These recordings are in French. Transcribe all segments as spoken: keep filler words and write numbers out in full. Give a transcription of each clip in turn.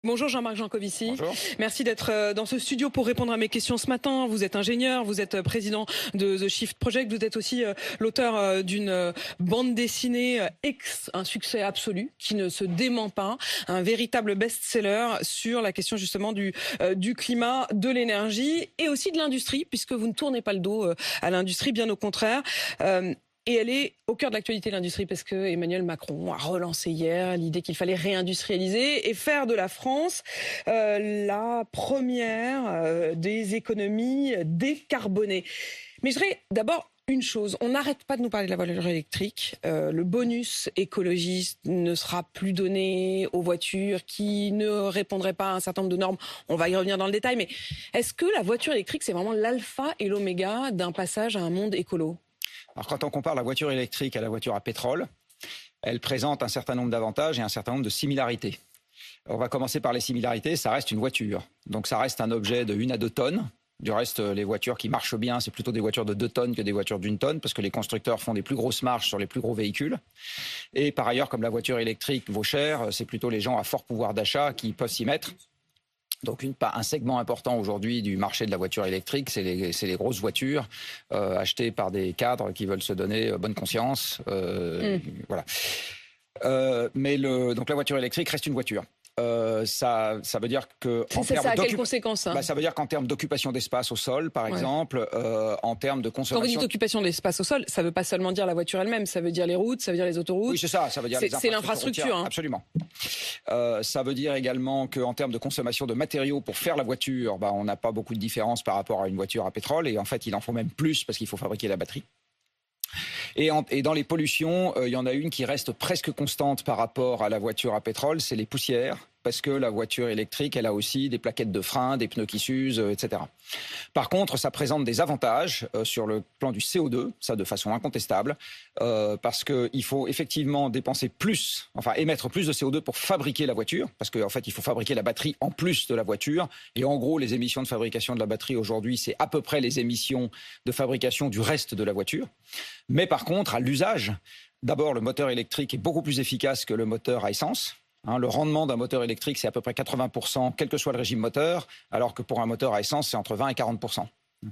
Bonjour Jean-Marc Jancovici. Bonjour. Merci d'être dans ce studio pour répondre à mes questions ce matin. Vous êtes ingénieur, vous êtes président de The Shift Project, vous êtes aussi l'auteur d'une bande dessinée ex, un succès absolu qui ne se dément pas, un véritable best-seller sur la question justement du, du climat, de l'énergie et aussi de l'industrie, puisque vous ne tournez pas le dos à l'industrie, bien au contraire. Euh, Et elle est au cœur de l'actualité, l'industrie, parce que Emmanuel Macron a relancé hier l'idée qu'il fallait réindustrialiser et faire de la France euh, la première euh, des économies décarbonées. Mais je dirais d'abord une chose, on n'arrête pas de nous parler de la voiture électrique. Euh, le bonus écologiste ne sera plus donné aux voitures qui ne répondraient pas à un certain nombre de normes. On va y revenir dans le détail, mais est-ce que la voiture électrique, c'est vraiment l'alpha et l'oméga d'un passage à un monde écolo ? Alors quand on compare la voiture électrique à la voiture à pétrole, elle présente un certain nombre d'avantages et un certain nombre de similarités. On va commencer par les similarités. Ça reste une voiture, donc ça reste un objet de une à deux tonnes. Du reste, les voitures qui marchent bien, c'est plutôt des voitures de deux tonnes que des voitures d'une tonne, parce que les constructeurs font des plus grosses marges sur les plus gros véhicules. Et par ailleurs, comme la voiture électrique vaut cher, c'est plutôt les gens à fort pouvoir d'achat qui peuvent s'y mettre. Donc une, un segment important aujourd'hui du marché de la voiture électrique, c'est les, c'est les grosses voitures euh, achetées par des cadres qui veulent se donner bonne conscience. Euh, mmh. Voilà. Euh, mais le, donc la voiture électrique reste une voiture. Euh, ça, ça veut dire que en c'est ça, ça a quelles conséquences hein bah, ça veut dire qu'en termes d'occupation d'espace au sol, par ouais. exemple, euh, en termes de consommation. Quand vous dites occupation d'espace au sol, ça veut pas seulement dire la voiture elle-même, ça veut dire les routes, ça veut dire les autoroutes. Oui, c'est ça, ça veut dire c'est, les c'est l'infrastructure. Hein. Absolument. Euh, ça veut dire également qu'en termes de consommation de matériaux pour faire la voiture, bah, on n'a pas beaucoup de différence par rapport à une voiture à pétrole, et en fait, il en faut même plus parce qu'il faut fabriquer la batterie. Et, en, et dans les pollutions, il euh, y en a une qui reste presque constante par rapport à la voiture à pétrole, c'est les poussières, parce que la voiture électrique, elle a aussi des plaquettes de frein, des pneus qui s'usent, euh, et cetera. Par contre, ça présente des avantages euh, sur le plan du C O deux, ça de façon incontestable, euh, parce qu'il faut effectivement dépenser plus, enfin émettre plus de C O deux pour fabriquer la voiture, parce qu'en fait, il faut fabriquer la batterie en plus de la voiture. Et en gros, les émissions de fabrication de la batterie aujourd'hui, c'est à peu près les émissions de fabrication du reste de la voiture. Mais par contre, à l'usage, d'abord, le moteur électrique est beaucoup plus efficace que le moteur à essence. Hein, le rendement d'un moteur électrique, c'est à peu près quatre-vingts pour cent, quel que soit le régime moteur, alors que pour un moteur à essence, c'est entre vingt et quarante pour cent.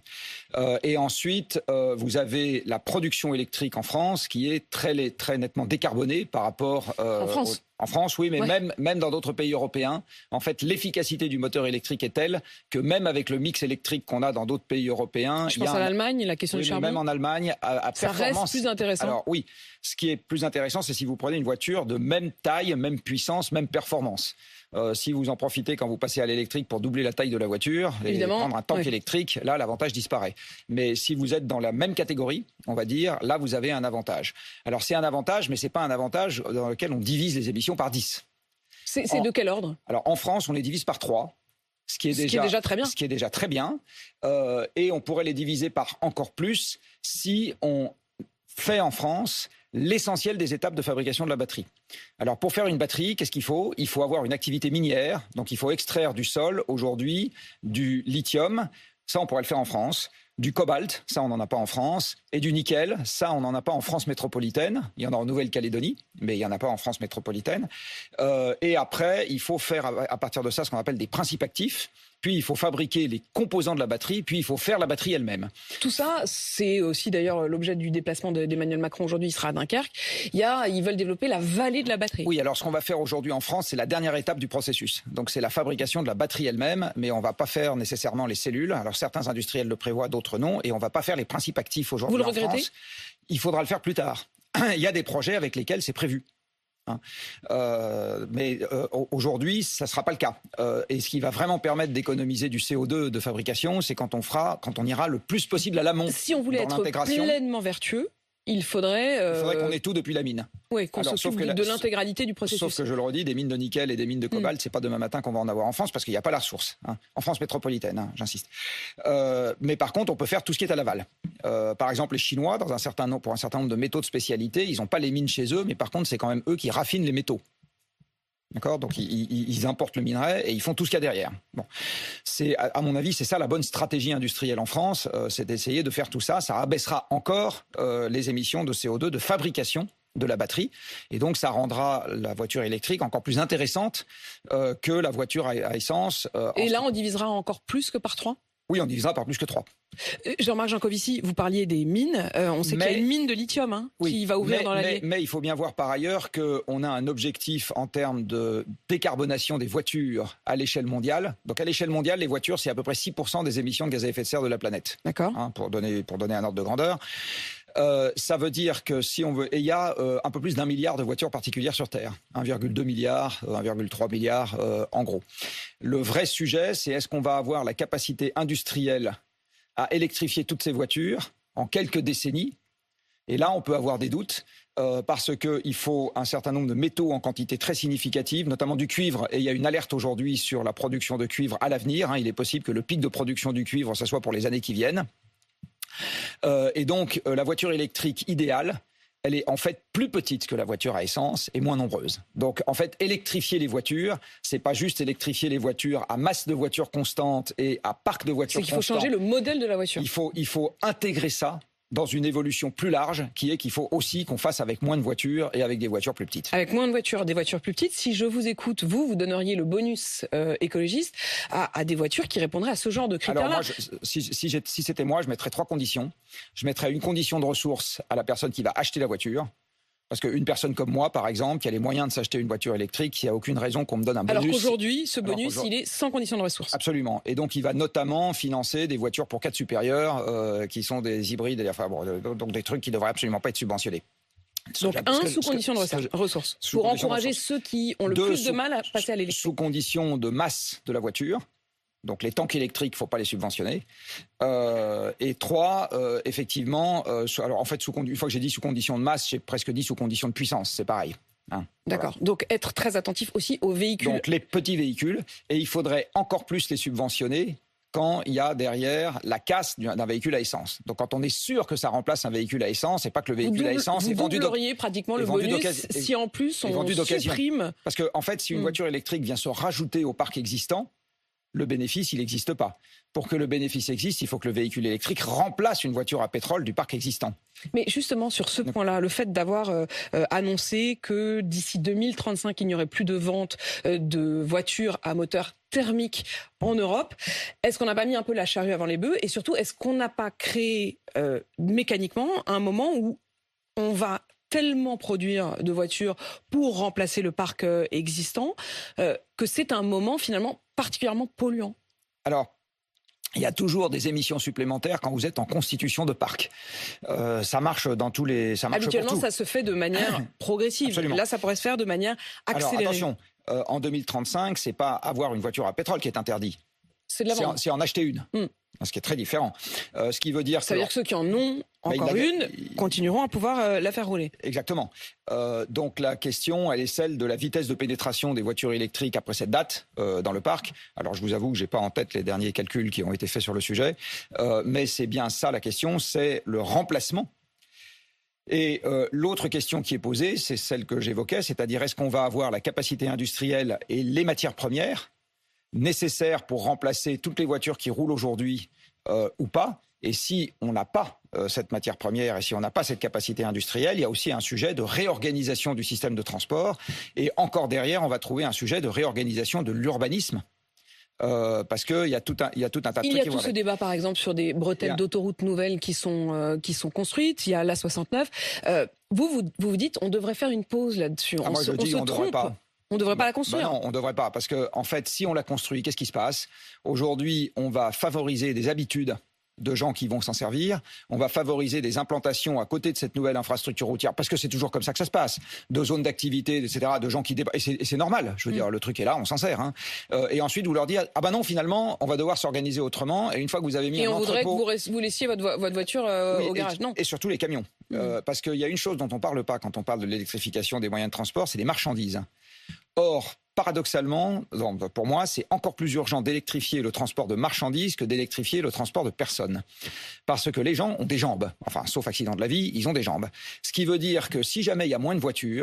Euh, et ensuite, euh, vous avez la production électrique en France qui est très, très nettement décarbonée par rapport... Euh, en France au, En France, oui, mais ouais. même, même dans d'autres pays européens, en fait, l'efficacité du moteur électrique est telle que même avec le mix électrique qu'on a dans d'autres pays européens... Je pense à un... l'Allemagne, la question oui, du charbon. Même en Allemagne, à, à ça performance... reste plus intéressant. Alors oui, ce qui est plus intéressant, c'est si vous prenez une voiture de même taille, même puissance, même performance. Euh, si vous en profitez quand vous passez à l'électrique pour doubler la taille de la voiture et Évidemment, prendre un tank oui. électrique, là, l'avantage disparaît. Mais si vous êtes dans la même catégorie, on va dire, là, vous avez un avantage. Alors, c'est un avantage, mais c'est pas un avantage dans lequel on divise les émissions par dix. C'est, c'est en, de quel ordre ? Alors, en France, on les divise par trois. Ce qui est, ce déjà, qui est déjà très bien. Ce qui est déjà très bien. Euh, et on pourrait les diviser par encore plus si on fait en France l'essentiel des étapes de fabrication de la batterie. Alors, pour faire une batterie, qu'est-ce qu'il faut ? Il faut avoir une activité minière. Donc, il faut extraire du sol, aujourd'hui, du lithium. Ça, on pourrait le faire en France. Du cobalt, ça, on n'en a pas en France. Et du nickel, ça, on n'en a pas en France métropolitaine. Il y en a en Nouvelle-Calédonie, mais il n'y en a pas en France métropolitaine. Euh, et après, il faut faire, à partir de ça, ce qu'on appelle des principes actifs. Puis, il faut fabriquer les composants de la batterie. Puis, il faut faire la batterie elle-même. Tout ça, c'est aussi d'ailleurs l'objet du déplacement d'Emmanuel Macron aujourd'hui. Il sera à Dunkerque. Il y a, ils veulent développer la vallée de la batterie. Oui, alors ce qu'on va faire aujourd'hui en France, c'est la dernière étape du processus. Donc, c'est la fabrication de la batterie elle-même. Mais on ne va pas faire nécessairement les cellules. Alors, certains industriels le prévoient, d'autres non. Et on ne va pas faire les principes actifs aujourd'hui Vous le en regrettez ? France. Il faudra le faire plus tard. Il y a des projets avec lesquels c'est prévu. Hein. Euh, mais euh, aujourd'hui, ça ne sera pas le cas. Euh, et ce qui va vraiment permettre d'économiser du C O deux de fabrication, c'est quand on fera, quand on ira le plus possible à l'amont. Si on voulait être pleinement vertueux, il faudrait... Euh... Il faudrait qu'on ait tout depuis la mine. Oui, qu'on Alors, s'occupe de, la... de l'intégralité du processus. Sauf que je le redis, des mines de nickel et des mines de cobalt, mmh. c'est pas demain matin qu'on va en avoir en France parce qu'il n'y a pas la ressource. Hein. En France métropolitaine, hein, j'insiste. Euh, mais par contre, on peut faire tout ce qui est à l'aval. Euh, par exemple, les Chinois, dans un certain nombre, pour un certain nombre de métaux de spécialité, ils n'ont pas les mines chez eux, mais par contre, c'est quand même eux qui raffinent les métaux. D'accord ? Donc, ils, ils importent le minerai et ils font tout ce qu'il y a derrière. Bon. C'est, à mon avis, c'est ça la bonne stratégie industrielle en France, euh, c'est d'essayer de faire tout ça. Ça abaissera encore euh, les émissions de C O deux de fabrication de la batterie. Et donc, ça rendra la voiture électrique encore plus intéressante euh, que la voiture à, à essence. Euh, Et là, on divisera encore plus que par trois ? Oui, on divisera par plus que trois. Jean-Marc Jancovici, vous parliez des mines. Euh, on sait mais, qu'il y a une mine de lithium hein, oui, qui va ouvrir mais, dans l'année. Mais, mais il faut bien voir par ailleurs qu'on a un objectif en termes de décarbonation des voitures à l'échelle mondiale. Donc à l'échelle mondiale, les voitures, c'est à peu près six pour cent des émissions de gaz à effet de serre de la planète. D'accord. Hein, pour donner, pour donner un ordre de grandeur. Euh, ça veut dire que si on veut... Et il y a euh, un peu plus d'un milliard de voitures particulières sur Terre. un virgule deux milliard, un virgule trois milliard euh, en gros. Le vrai sujet, c'est est-ce qu'on va avoir la capacité industrielle à électrifier toutes ces voitures en quelques décennies. Et là, on peut avoir des doutes euh, parce qu'il faut un certain nombre de métaux en quantité très significative, notamment du cuivre. Et il y a une alerte aujourd'hui sur la production de cuivre à l'avenir. Hein. Il est possible que le pic de production du cuivre, ça soit pour les années qui viennent. Euh, et donc, euh, la voiture électrique idéale, elle est en fait plus petite que la voiture à essence et moins nombreuse. Donc, en fait, électrifier les voitures, c'est pas juste électrifier les voitures à masse de voitures constante et à parc de voitures constant. C'est qu'il faut changer le modèle de la voiture. Il faut, il faut intégrer ça dans une évolution plus large, qui est qu'il faut aussi qu'on fasse avec moins de voitures et avec des voitures plus petites. Avec moins de voitures, des voitures plus petites. Si je vous écoute, vous, vous donneriez le bonus euh, écologiste à, à des voitures qui répondraient à ce genre de critères-là. Alors moi, je, si, si, si c'était moi, je mettrais trois conditions. Je mettrais une condition de ressource à la personne qui va acheter la voiture. Parce qu'une personne comme moi, par exemple, qui a les moyens de s'acheter une voiture électrique, il n'y a aucune raison qu'on me donne un bonus. Alors qu'aujourd'hui, ce bonus, il est sans condition de ressources. Absolument. Et donc, il va notamment financer des voitures pour quatre supérieurs, euh, qui sont des hybrides, enfin, bon, donc des trucs qui ne devraient absolument pas être subventionnés. Donc, un, sous condition de ressources, pour encourager ceux qui ont le plus de mal à passer à l'électrique. Sous condition de masse de la voiture. Donc les tanks électriques, il ne faut pas les subventionner. Euh, et trois, euh, effectivement, euh, alors en fait, sous, une fois que j'ai dit sous condition de masse, j'ai presque dit sous condition de puissance, c'est pareil. Hein, D'accord, voilà. Donc être très attentif aussi aux véhicules. Donc les petits véhicules, et il faudrait encore plus les subventionner quand il y a derrière la casse d'un véhicule à essence. Donc quand on est sûr que ça remplace un véhicule à essence, et pas que le véhicule double, à essence est vendu... Vous doubleriez pratiquement le bonus si en plus on supprime... Parce qu'en en fait, si une mmh. voiture électrique vient se rajouter au parc existant, le bénéfice, il n'existe pas. Pour que le bénéfice existe, il faut que le véhicule électrique remplace une voiture à pétrole du parc existant. Mais justement, sur ce point-là, le fait d'avoir euh, annoncé que d'ici deux mille trente-cinq, il n'y aurait plus de vente euh, de voitures à moteur thermique en Europe, est-ce qu'on n'a pas mis un peu la charrue avant les bœufs? Et surtout, est-ce qu'on n'a pas créé euh, mécaniquement un moment où on va tellement produire de voitures pour remplacer le parc euh, existant euh, que c'est un moment finalement particulièrement polluant? Alors, il y a toujours des émissions supplémentaires quand vous êtes en constitution de parc. Euh, ça marche dans tous les... Ça marche Habituellement, pour tout. Ça se fait de manière progressive. Absolument. Là, ça pourrait se faire de manière accélérée. Alors, attention, euh, en deux mille trente-cinq, c'est pas avoir une voiture à pétrole qui est interdit. C'est de la vente. C'est en, en acheter une. Mm. Ce qui est très différent. Euh, ce qui veut dire ça que... veut dire que ceux qui en ont encore a... une continueront à pouvoir euh, la faire rouler. Exactement. Euh, donc la question, elle est celle de la vitesse de pénétration des voitures électriques après cette date euh, dans le parc. Alors je vous avoue que j'ai pas en tête les derniers calculs qui ont été faits sur le sujet, euh, mais c'est bien ça la question, c'est le remplacement. Et euh, l'autre question qui est posée, c'est celle que j'évoquais, c'est-à-dire est-ce qu'on va avoir la capacité industrielle et les matières premières nécessaires pour remplacer toutes les voitures qui roulent aujourd'hui euh, ou pas. Et si on n'a pas euh, cette matière première et si on n'a pas cette capacité industrielle, il y a aussi un sujet de réorganisation du système de transport. Et encore derrière, on va trouver un sujet de réorganisation de l'urbanisme. Euh, parce qu'il y a tout un, il y a tout un tas de il trucs. Il y a tout ce débat, par exemple, sur des bretelles a... d'autoroutes nouvelles qui sont, euh, qui sont construites. Il y a l'A soixante-neuf. Euh, vous, vous, vous vous dites, on devrait faire une pause là-dessus. Ah, on moi, se, je dis, on on se ne trompe. devrait pas. On ne devrait pas la construire. Bah non, on ne devrait pas. Parce que, en fait, si on la construit, qu'est-ce qui se passe? Aujourd'hui, on va favoriser des habitudes de gens qui vont s'en servir. On va favoriser des implantations à côté de cette nouvelle infrastructure routière, parce que c'est toujours comme ça que ça se passe, de zones d'activité, et cetera, de gens qui dépassent. Et, et c'est normal, je veux mmh. dire, le truc est là, on s'en sert. Hein. Euh, et ensuite, vous leur dites, ah ben non, finalement, on va devoir s'organiser autrement. Et une fois que vous avez mis et un on entrepôt... voudrait que vous, rest... vous laissiez votre, vo- votre voiture euh, oui, au garage, et, non. Et surtout les camions. Mmh. Euh, parce qu'il y a une chose dont on ne parle pas quand on parle de l'électrification des moyens de transport, c'est les marchandises. Or, paradoxalement, pour moi, c'est encore plus urgent d'électrifier le transport de marchandises que d'électrifier le transport de personnes. Parce que les gens ont des jambes. Enfin, sauf accident de la vie, ils ont des jambes. Ce qui veut dire que si jamais il y a moins de voitures,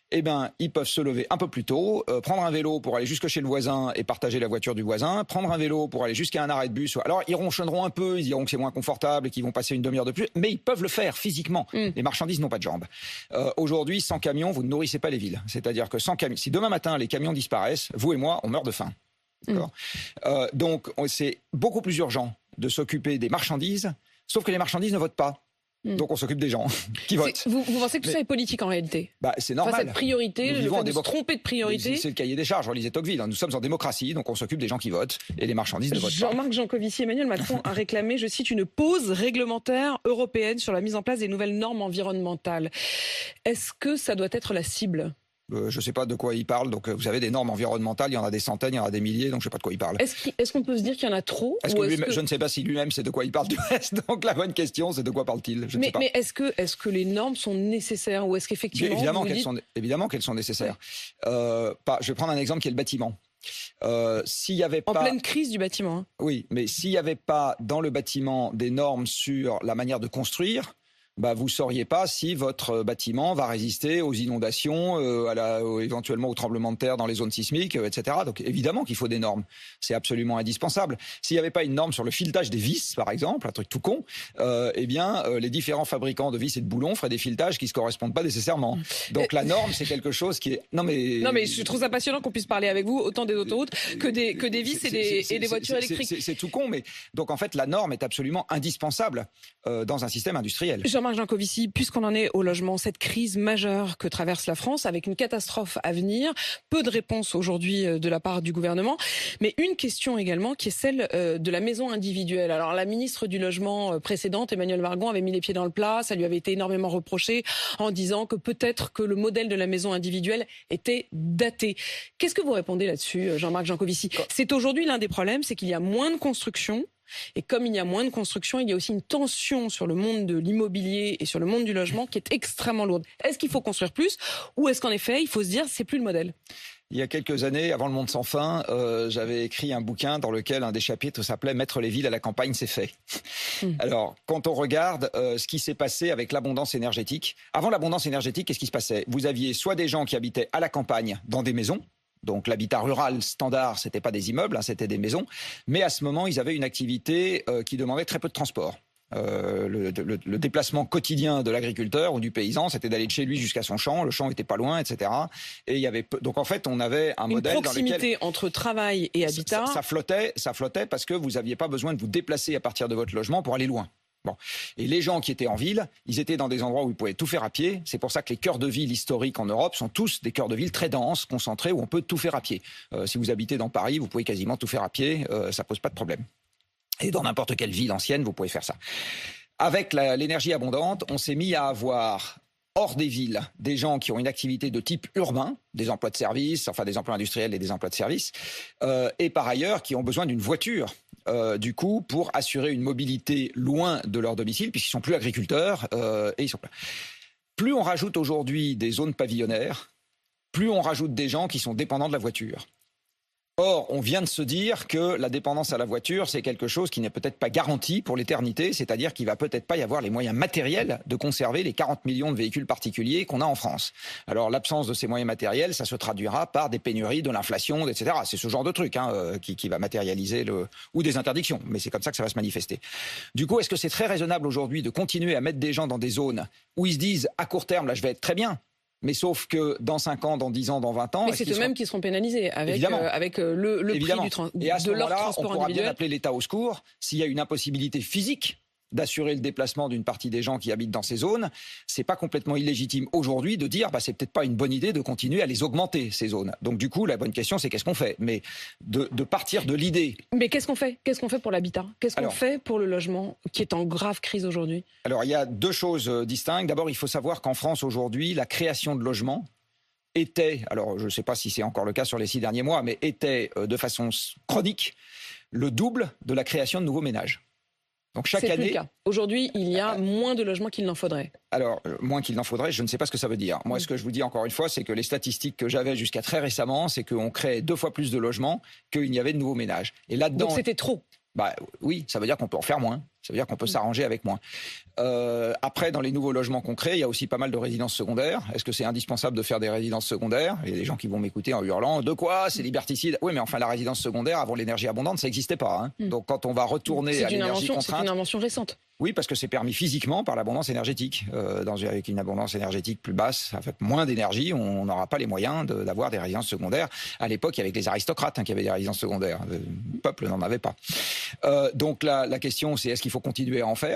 eh ben, ils peuvent se lever un peu plus tôt, euh, prendre un vélo pour aller jusque chez le voisin et partager la voiture du voisin, prendre un vélo pour aller jusqu'à un arrêt de bus. Alors, ils ronchonneront un peu, ils diront que c'est moins confortable et qu'ils vont passer une demi-heure de plus, mais ils peuvent le faire physiquement. Mm. Les marchandises n'ont pas de jambes. Euh, aujourd'hui, sans camion, vous ne nourrissez pas les villes. C'est-à-dire que sans camion, si demain matin les camions disparaissent, vous et moi, on meurt de faim. Mm. Euh, donc, c'est beaucoup plus urgent de s'occuper des marchandises, sauf que les marchandises ne votent pas. Donc on s'occupe des gens qui votent. Vous, vous pensez que tout Mais, ça est politique en réalité? Bah, c'est normal. Enfin, cette priorité, le fait de se tromper de priorité. C'est le cahier des charges, relisez Tocqueville. Nous sommes en démocratie, donc on s'occupe des gens qui votent et les marchandises ne votent pas. Jean-Marc Jancovici, Emmanuel Macron a réclamé, je cite, une pause réglementaire européenne sur la mise en place des nouvelles normes environnementales. Est-ce que ça doit être la cible? Euh, je ne sais pas de quoi il parle. Donc, euh, vous avez des normes environnementales, il y en a des centaines, il y en a des milliers, donc je ne sais pas de quoi il parle. Est-ce, est-ce qu'on peut se dire qu'il y en a trop? Est-ce que est-ce que... Je ne sais pas si lui-même sait de quoi il parle du reste. Donc la bonne question, c'est de quoi parle-t-il? Je ne mais, sais pas. mais est-ce que, est-ce que les normes sont nécessaires ou est-ce qu'effectivement... Évidemment, vous qu'elles dites... sont, évidemment qu'elles sont nécessaires. Ouais. Euh, pas, je vais prendre un exemple qui est le bâtiment. Euh, s'il y avait pas... En pleine crise du bâtiment. Hein. Oui, mais s'il n'y avait pas dans le bâtiment des normes sur la manière de construire... Bah, vous ne sauriez pas si votre bâtiment va résister aux inondations, euh, à la, euh, éventuellement aux tremblements de terre dans les zones sismiques, euh, et cetera. Donc évidemment qu'il faut des normes. C'est absolument indispensable. S'il n'y avait pas une norme sur le filetage des vis, par exemple, un truc tout con, euh, eh bien euh, les différents fabricants de vis et de boulons feraient des filetages qui ne se correspondent pas nécessairement. Donc la norme, c'est quelque chose qui est... Non mais... non mais je trouve ça passionnant qu'on puisse parler avec vous autant des autoroutes que des, que des vis et des, c'est, c'est, et des voitures c'est, électriques. C'est, c'est, c'est tout con, mais donc en fait la norme est absolument indispensable euh, dans un système industriel. Jean-Marc Jancovici, puisqu'on en est au logement, cette crise majeure que traverse la France avec une catastrophe à venir, peu de réponses aujourd'hui de la part du gouvernement, mais une question également qui est celle de la maison individuelle. Alors la ministre du Logement précédente, Emmanuelle Wargon, avait mis les pieds dans le plat, ça lui avait été énormément reproché en disant que peut-être que le modèle de la maison individuelle était daté. Qu'est-ce que vous répondez là-dessus, Jean-Marc Jancovici? C'est aujourd'hui l'un des problèmes, c'est qu'il y a moins de construction. Et comme il y a moins de construction, il y a aussi une tension sur le monde de l'immobilier et sur le monde du logement qui est extrêmement lourde. Est-ce qu'il faut construire plus ou est-ce qu'en effet, il faut se dire c'est plus le modèle? Il y a quelques années, avant Le Monde sans fin, euh, j'avais écrit un bouquin dans lequel un des chapitres s'appelait « Mettre les villes à la campagne, c'est fait ». Mmh. Alors, quand on regarde euh, ce qui s'est passé avec l'abondance énergétique, avant l'abondance énergétique, qu'est-ce qui se passait? Vous aviez soit des gens qui habitaient à la campagne dans des maisons, donc l'habitat rural standard, c'était pas des immeubles, hein, c'était des maisons. Mais à ce moment, ils avaient une activité euh, qui demandait très peu de transport. Euh, le, le, le déplacement quotidien de l'agriculteur ou du paysan, c'était d'aller de chez lui jusqu'à son champ. Le champ était pas loin, et cetera. Et il y avait peu... donc en fait, on avait un une modèle dans lequel une proximité entre travail et habitat. Ça, ça flottait, ça flottait parce que vous aviez pas besoin de vous déplacer à partir de votre logement pour aller loin. Bon. Et les gens qui étaient en ville, ils étaient dans des endroits où ils pouvaient tout faire à pied. C'est pour ça que les cœurs de ville historiques en Europe sont tous des cœurs de ville très denses, concentrés, où on peut tout faire à pied. Euh, si vous habitez dans Paris, vous pouvez quasiment tout faire à pied, euh, ça pose pas de problème. Et dans n'importe quelle ville ancienne, vous pouvez faire ça. Avec la, l'énergie abondante, on s'est mis à avoir hors des villes des gens qui ont une activité de type urbain, des emplois de service, enfin des emplois industriels et des emplois de service, euh, et par ailleurs qui ont besoin d'une voiture. Euh, du coup, pour assurer une mobilité loin de leur domicile, puisqu'ils sont plus agriculteurs euh, et ils sont. Plus on rajoute aujourd'hui des zones pavillonnaires, plus on rajoute des gens qui sont dépendants de la voiture. Or, on vient de se dire que la dépendance à la voiture, c'est quelque chose qui n'est peut-être pas garanti pour l'éternité, c'est-à-dire qu'il va peut-être pas y avoir les moyens matériels de conserver les quarante millions de véhicules particuliers qu'on a en France. Alors, l'absence de ces moyens matériels, ça se traduira par des pénuries, de l'inflation, et cetera. C'est ce genre de truc hein, euh, qui, qui va matérialiser le... ou des interdictions, mais c'est comme ça que ça va se manifester. Du coup, est-ce que c'est très raisonnable aujourd'hui de continuer à mettre des gens dans des zones où ils se disent, à court terme, là, je vais être très bien, mais sauf que dans cinq ans, dans dix ans, dans vingt ans... Mais c'est eux-mêmes seront... qui seront pénalisés avec, euh, avec euh, le, le prix du tra- et à ce de leur moment-là, transport on pourra individuel. Bien appeler l'État au secours s'il y a une impossibilité physique d'assurer le déplacement d'une partie des gens qui habitent dans ces zones. C'est pas complètement illégitime aujourd'hui de dire bah c'est peut-être pas une bonne idée de continuer à les augmenter ces zones. Donc du coup la bonne question c'est qu'est-ce qu'on fait? Mais de, de partir de l'idée. Mais qu'est-ce qu'on fait? Qu'est-ce qu'on fait pour l'habitat? Qu'est-ce qu'on alors, fait pour le logement qui est en grave crise aujourd'hui? Alors il y a deux choses distinctes. D'abord il faut savoir qu'en France aujourd'hui la création de logements était, alors je ne sais pas si c'est encore le cas sur les six derniers mois, mais était euh, de façon chronique le double de la création de nouveaux ménages. Donc chaque c'est année. Plus le cas. Aujourd'hui, il y a euh, moins de logements qu'il n'en faudrait. Alors, euh, moins qu'il n'en faudrait, je ne sais pas ce que ça veut dire. Moi, mmh. ce que je vous dis encore une fois, c'est que les statistiques que j'avais jusqu'à très récemment, c'est qu'on crée deux fois plus de logements qu'il n'y avait de nouveaux ménages. Et là-dedans. Donc c'était trop. Bah oui, ça veut dire qu'on peut en faire moins. Ça veut dire qu'on peut s'arranger avec moins. Euh, après, dans les nouveaux logements qu'on crée, il y a aussi pas mal de résidences secondaires. Est-ce que c'est indispensable de faire des résidences secondaires? Il y a des gens qui vont m'écouter en hurlant « De quoi? C'est liberticide !» Oui, mais enfin, la résidence secondaire, avant l'énergie abondante, ça n'existait pas. Hein. Mm. Donc, quand on va retourner à l'énergie contrainte... C'est une invention récente. Oui, parce que c'est permis physiquement par l'abondance énergétique. Euh, dans, avec une abondance énergétique plus basse, en fait, moins d'énergie, on n'aura pas les moyens de, d'avoir des résidences secondaires. À l'époque, il y avait les aristocrates hein, qui avaient des résidences secondaires. Le peuple n'en avait pas. Euh, donc la, la question, c'est est-ce qu'il faut continuer à en faire ?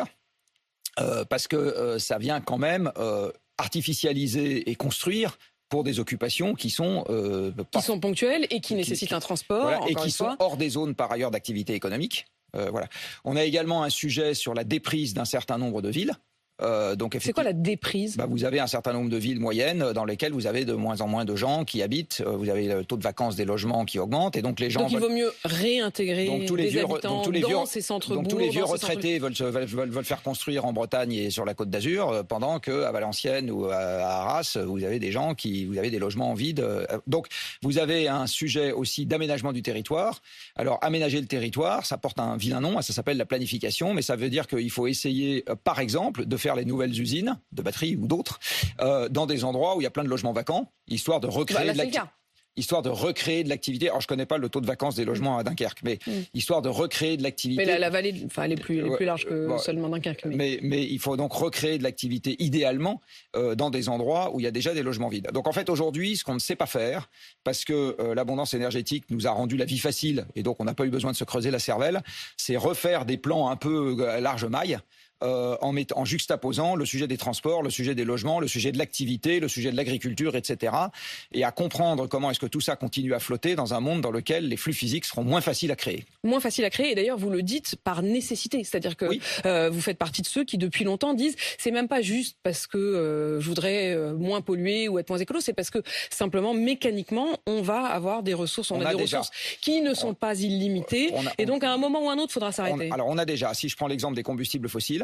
euh, Parce que euh, ça vient quand même euh, artificialiser et construire pour des occupations qui sont... Euh, pas, qui sont ponctuelles et qui, qui nécessitent qui, un transport, voilà, et qui sont hors des zones par ailleurs d'activité économique. Euh, voilà. On a également un sujet sur la déprise d'un certain nombre de villes. Euh, donc c'est quoi la déprise? Bah, vous avez un certain nombre de villes moyennes dans lesquelles vous avez de moins en moins de gens qui habitent. Euh, vous avez le taux de vacances des logements qui augmente et donc les gens. Donc il vaut mieux réintégrer donc, tous les des vieux, habitants donc, tous les vieux, dans ces centres-bourgs. Donc tous les vieux retraités centres... veulent, veulent, veulent faire construire en Bretagne et sur la Côte d'Azur, pendant que à Valenciennes ou à Arras, vous avez des gens qui, vous avez des logements vides. Donc vous avez un sujet aussi d'aménagement du territoire. Alors aménager le territoire, ça porte un vilain nom, ça s'appelle la planification, mais ça veut dire qu'il faut essayer, par exemple, de faire les nouvelles usines de batteries ou d'autres, euh, dans des endroits où il y a plein de logements vacants, histoire de recréer bah, de l'activité. Histoire de recréer de l'activité. Alors, je ne connais pas le taux de vacances des logements à Dunkerque, mais mm. histoire de recréer de l'activité. Mais la, la vallée, enfin, elle est plus, elle est plus large que euh, seulement Dunkerque. Mais... Mais, mais il faut donc recréer de l'activité, idéalement, euh, dans des endroits où il y a déjà des logements vides. Donc, en fait, aujourd'hui, ce qu'on ne sait pas faire, parce que euh, l'abondance énergétique nous a rendu la vie facile, et donc on n'a pas eu besoin de se creuser la cervelle, c'est refaire des plans un peu à large maille, Euh, en, met, en juxtaposant le sujet des transports, le sujet des logements, le sujet de l'activité, le sujet de l'agriculture, et cetera. Et à comprendre comment est-ce que tout ça continue à flotter dans un monde dans lequel les flux physiques seront moins faciles à créer. Moins faciles à créer, et d'ailleurs vous le dites par nécessité, c'est-à-dire que oui. euh, vous faites partie de ceux qui depuis longtemps disent c'est même pas juste parce que euh, je voudrais euh, moins polluer ou être moins écolo, c'est parce que simplement mécaniquement on va avoir des ressources, on, on a, a des déjà. ressources qui ne sont on, pas illimitées, on a, on, et donc à un moment ou à un autre il faudra s'arrêter. On, alors on a déjà, si je prends l'exemple des combustibles fossiles,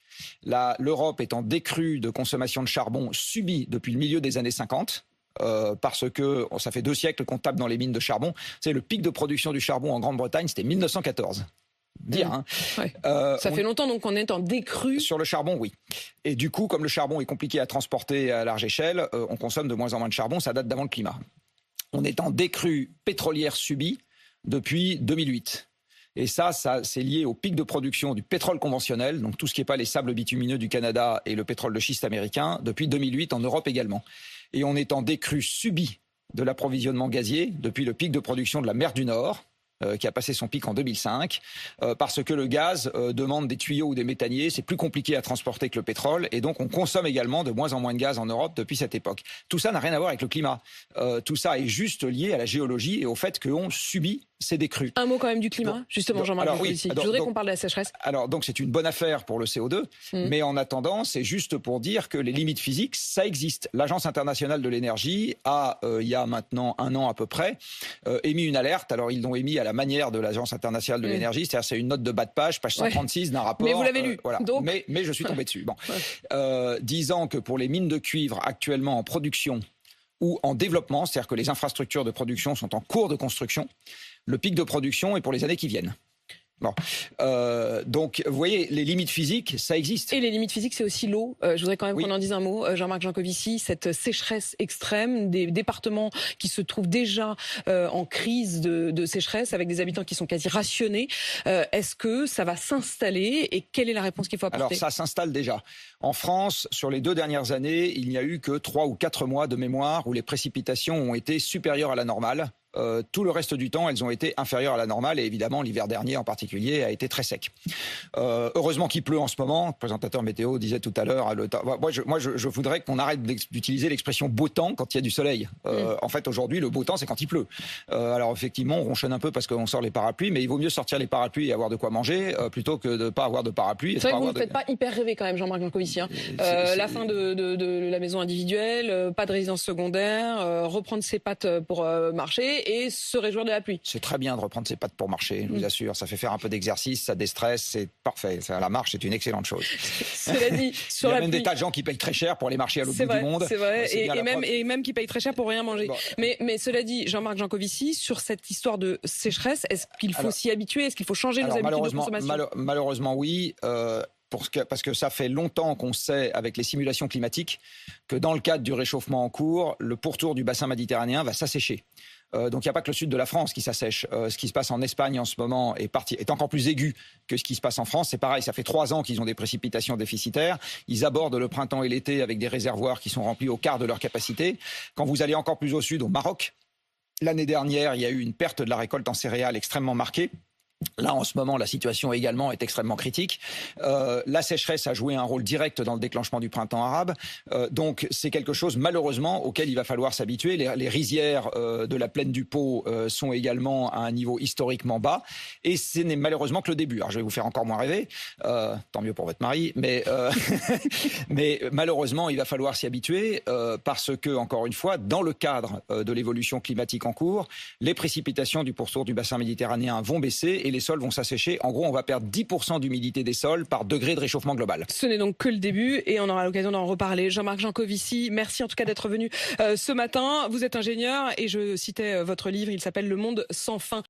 La, l'Europe est en décrue de consommation de charbon subie depuis le milieu des années cinquante. Euh, parce que ça fait deux siècles qu'on tape dans les mines de charbon. Vous savez, le pic de production du charbon en Grande-Bretagne, c'était mille neuf cent quatorze. Dire, mmh. hein. ouais. euh, ça on... fait longtemps donc qu'on est en décrue. Sur le charbon, oui. Et du coup, comme le charbon est compliqué à transporter à large échelle, euh, on consomme de moins en moins de charbon. Ça date d'avant le climat. On est en décrue pétrolière subie depuis deux mille huit. Et ça, ça, c'est lié au pic de production du pétrole conventionnel, donc tout ce qui n'est pas les sables bitumineux du Canada et le pétrole de schiste américain, depuis deux mille huit en Europe également. Et on est en décrue subie de l'approvisionnement gazier depuis le pic de production de la mer du Nord, euh, qui a passé son pic en deux mille cinq, euh, parce que le gaz euh, demande des tuyaux ou des méthaniers, c'est plus compliqué à transporter que le pétrole, et donc on consomme également de moins en moins de gaz en Europe depuis cette époque. Tout ça n'a rien à voir avec le climat. Euh, tout ça est juste lié à la géologie et au fait qu'on subit ces décrues. Un mot quand même du climat, donc, justement, Jean-Marc Jancovici. Oui, je voudrais donc, qu'on parle de la sécheresse. Alors, donc, c'est une bonne affaire pour le C O deux, mmh. mais en attendant, c'est juste pour dire que les limites physiques, ça existe. L'Agence internationale de l'énergie a, euh, il y a maintenant un an à peu près, euh, émis une alerte. Alors, ils l'ont émis à la manière de l'Agence internationale de mmh. l'énergie, c'est-à-dire c'est une note de bas de page, page cent trente-six ouais. d'un rapport. Mais vous l'avez lu. Euh, voilà. Donc... mais, mais je suis tombé dessus. Bon. Ouais. Euh, disant que pour les mines de cuivre actuellement en production ou en développement, c'est-à-dire que les infrastructures de production sont en cours de construction, le pic de production est pour les années qui viennent. Bon, euh, donc vous voyez, les limites physiques, ça existe. Et les limites physiques, c'est aussi l'eau. Euh, je voudrais quand même oui. qu'on en dise un mot, euh, Jean-Marc Jancovici, cette sécheresse extrême, des départements qui se trouvent déjà euh, en crise de, de sécheresse, avec des habitants qui sont quasi rationnés. Euh, est-ce que ça va s'installer et quelle est la réponse qu'il faut apporter ? Alors ça s'installe déjà. En France, sur les deux dernières années, il n'y a eu que trois ou quatre mois de mémoire où les précipitations ont été supérieures à la normale. Euh, tout le reste du temps, elles ont été inférieures à la normale et évidemment l'hiver dernier en particulier a été très sec. Euh, heureusement qu'il pleut en ce moment. Le présentateur météo disait tout à l'heure, le temps... moi, je, moi je, je voudrais qu'on arrête d'utiliser l'expression beau temps quand il y a du soleil. Euh, mmh. En fait, aujourd'hui, le beau temps, c'est quand il pleut. Euh, alors effectivement, on ronchonne un peu parce qu'on sort les parapluies, mais il vaut mieux sortir les parapluies et avoir de quoi manger euh, plutôt que de ne pas avoir de parapluie. C'est vrai que vous ne de... faites pas hyper rêver quand même, Jean-Marc Jancovici. Hein. Euh, c'est... La fin de, de, de la maison individuelle, euh, pas de résidence secondaire, euh, reprendre ses pattes pour euh, marcher et se réjouir de la pluie. C'est très bien de reprendre ses pattes pour marcher, je vous mmh. assure. Ça fait faire un peu d'exercice, ça déstresse, c'est parfait. Ça, la marche, c'est une excellente chose. Cela dit, sur Il y a la même pluie... des tas de gens qui payent très cher pour aller marcher à l'autre bout vrai, du monde. C'est vrai, et, et, même, preuve... et même qui payent très cher pour rien manger. Bon. Mais, mais cela dit, Jean-Marc Jancovici, sur cette histoire de sécheresse, est-ce qu'il faut alors, s'y habituer? Est-ce qu'il faut changer nos habitudes de consommation? mal, Malheureusement, oui. Euh, Pour que, parce que ça fait longtemps qu'on sait, avec les simulations climatiques, que dans le cadre du réchauffement en cours, le pourtour du bassin méditerranéen va s'assécher. Euh, donc il n'y a pas que le sud de la France qui s'assèche. Euh, ce qui se passe en Espagne en ce moment est, parti, est encore plus aigu que ce qui se passe en France. C'est pareil, ça fait trois ans qu'ils ont des précipitations déficitaires. Ils abordent le printemps et l'été avec des réservoirs qui sont remplis au quart de leur capacité. Quand vous allez encore plus au sud, au Maroc, l'année dernière, il y a eu une perte de la récolte en céréales extrêmement marquée. Là, en ce moment, la situation également est extrêmement critique. Euh, la sécheresse a joué un rôle direct dans le déclenchement du printemps arabe. Euh, donc, c'est quelque chose, malheureusement, auquel il va falloir s'habituer. Les, les rizières euh, de la plaine du Pô euh, sont également à un niveau historiquement bas. Et ce n'est malheureusement que le début. Alors, je vais vous faire encore moins rêver. Euh, tant mieux pour votre mari. Mais, euh, mais malheureusement, il va falloir s'y habituer euh, parce que, encore une fois, dans le cadre euh, de l'évolution climatique en cours, les précipitations du pourtour du bassin méditerranéen vont baisser et les sols vont s'assécher. En gros, on va perdre dix pour cent d'humidité des sols par degré de réchauffement global. Ce n'est donc que le début et on aura l'occasion d'en reparler. Jean-Marc Jancovici, merci en tout cas d'être venu euh, ce matin. Vous êtes ingénieur et je citais euh, votre livre, il s'appelle Le monde sans fin.